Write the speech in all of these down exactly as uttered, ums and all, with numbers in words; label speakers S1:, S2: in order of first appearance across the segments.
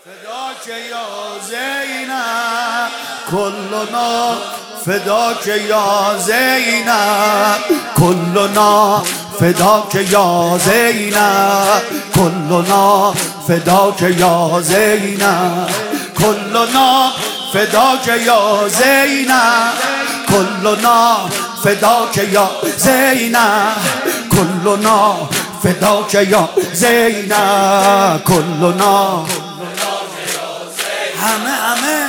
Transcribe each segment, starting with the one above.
S1: فداک یا زینب کلنا فداک یا زینب کلنا فداک یا زینب کلنا فداک یا زینب کلنا فداک یا زینب کلنا فداک یا زینب کلنا فداک یا زینب کلنا همه همه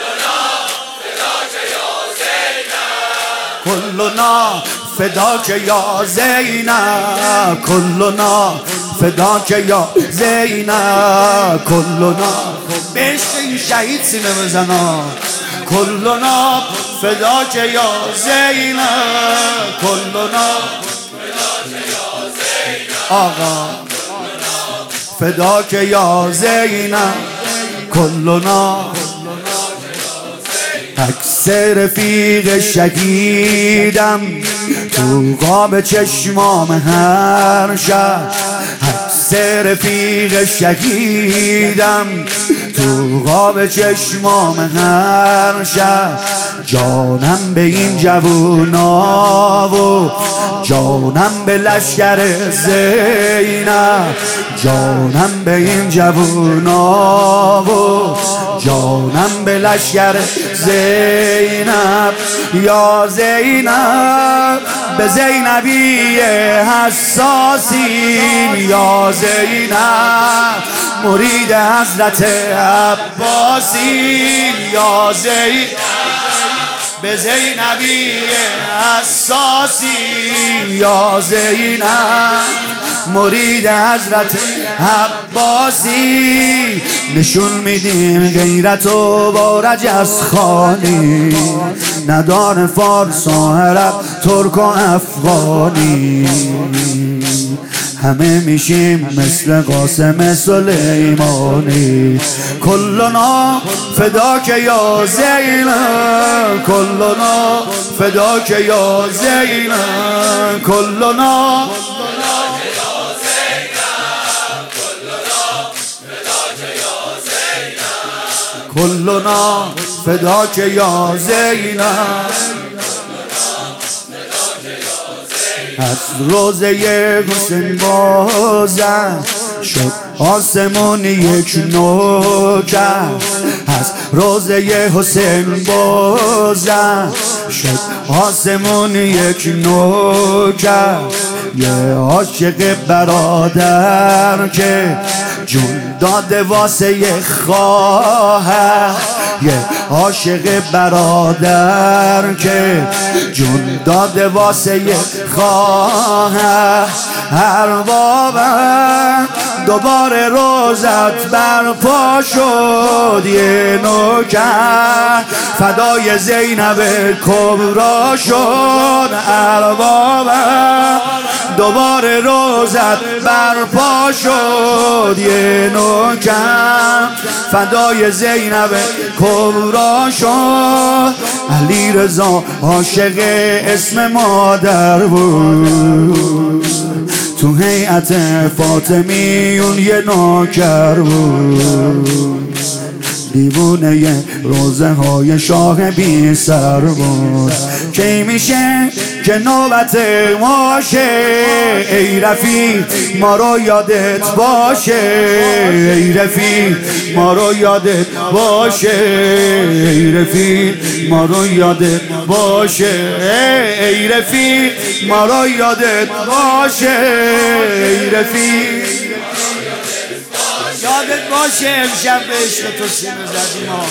S1: کلنا فداک یا زینب کلنا فداک یا زینب کلنا بهش این شهید سینه بزنا کلنا فداک یا زینب کلنا آقا فداک یا زینب کلنا عکس رفیق شهیدم تو قاب چشمام هر شب عکس رفیق شهیدم تو قاب چشمام هر شب جانم به این جوونا و جانم به لشکر زینب جانم به این جوونا و جانم به لشکر زینب یا زینب به زینبی حساسین یا زینب مرید حضرت عباسین یا زینب به زینبی حساسین یا زینب مرید حضرت عباسی نشون میدیم غیرت و با رجز خانی ندان فارس و عرب ترک و افغانی همه میشیم مثل قاسم سلیمانی کلنا فداک یا زینب کلنا فداک یا زینب کلنا کلنا فداک یا زینب از روزه حسین بازم شد آسمون یک نوکر از روزه حسین بازم شد آسمون یک نوکر یه عاشق برادر که جون داده واسه خواهر یه عاشق برادر که جون داده واسه خواهر هر بابم دوباره روزت برپا شد یه نوکر فدای زینب کبرا شد اربابم دوباره روزت برپا شد یه نوکر فدای زینب کبرا شد علی رضا عاشق اسم مادر بود تو هیئت فاطمیون یه نوکر بود دیوونه روزه های شاه بی سر بود کی میشه که نوبت ماشه ای رفیق ما رو یادت باشه ای رفیق ما رو یادت باشه ای رفیق ما رو یادت باشه ای رفیق ما رو یادت باشه ای رفیق یادت باشه امشب به عشق تو سینه زدیم ها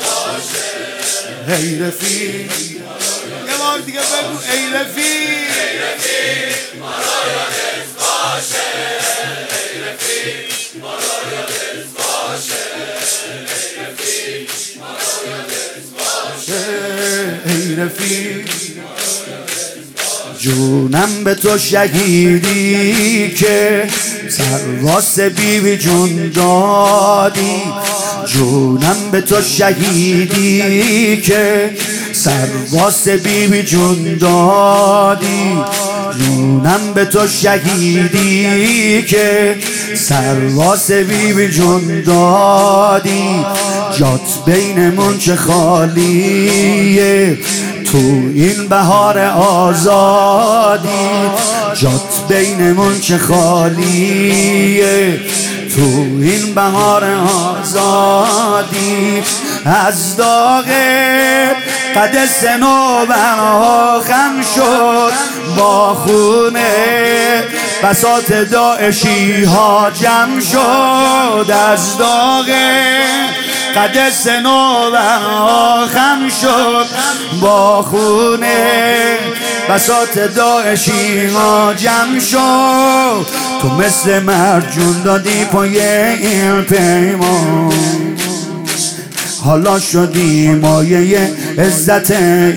S1: ای رفیق یه بار دیگه بگو ای رفیق ای رفیق ما رو یادت باشه ای رفیق ما رو یادت باشه ای رفیق ما رو یادت باشه ای رفیق جونم به تو شهیدی که سرراست بیبی جون دادی، جونم به تو شهیدی که سرراست بیبی جون دادی، جونم به تو شهیدی که سرراست بیبی جون دادی. جات بینمون چه خالیه تو این بهار آزادی، جات بینمون چه خالیه تو این بهار آزادی. از داغ قد صنوبرها خم شد با خونه بساط داعشی ها جمع شد. از داغ قد صنوبرها خم شد با خونه بساط داعشی ها جمع شد. تو مثل مرجون دادی پای این پیمان، حالا شدی مایه عزت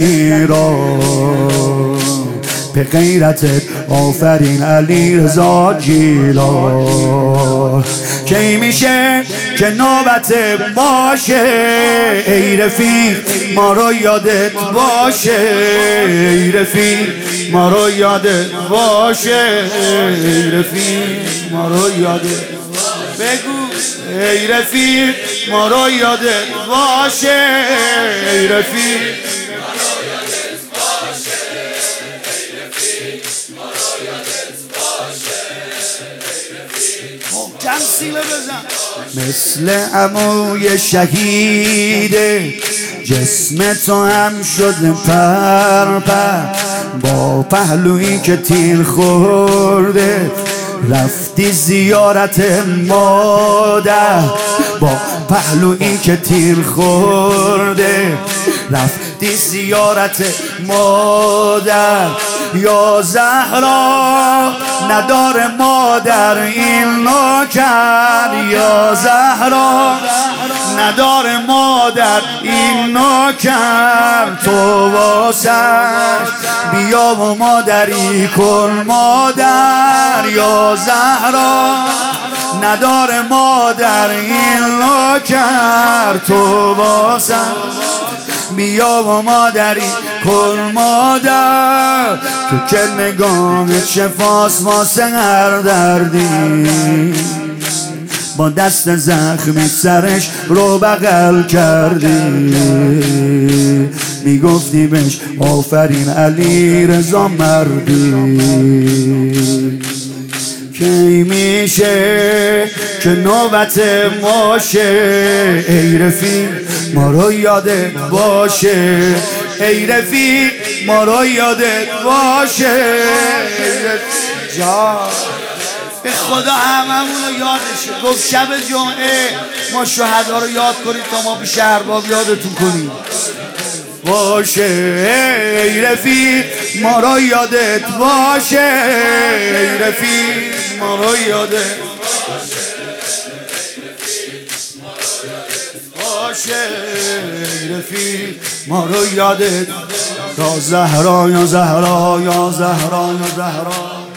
S1: ایران. به غیرتت آفرین علیرضا جیلان. کی میشه که نوبت باشه ای رفیق ما رو یادت باشه، ای رفیق ما رو یادت باشه، ای رفیق ما رو یادت بگو، ای رفیق ما رو یادت باشه، ای رفیق ما رو یادت باشه، ای رفیق ما رو یادت باشه، ای رفیق. محکم سیله بزن. مثل عموی شهیده جسم تو هم شد پر پر، با پهلویی که تیر خورده رفتی زیارت مادر. با پهلویی که تیر خورده رفتی زیارت مادر. یا زهرا نداره مادر این نوکر، یا زهرا نداره مادر این نوکر. تو واسش بیا و مادری کن مادر، یا زهرا نداره مادر این نوکر. تو واسش بیا و مادری کن مادر. تو که نگاهت شفاست واسه هر دردی، با دست زخمی سرش رو بغل کردی. میگفتی بهش آفرین علیرضا مردی. کی میشه که نوبت ماشه ای رفیق ما رو یادت باشه، ای رفیق ما رو یادت باشه. جا به خدا هممون رو یادشه. گفت شب جمعه ما شهدا رو یاد کنید تا ما به شهرباب یادتون کنیم باشه، ای رفیق ما رو یادت باشه، ای رفیق ما رو یادت باشه، ای رفیق ما رو یادت. یا زهرا یا زهرا یا زهرا یا زهرا.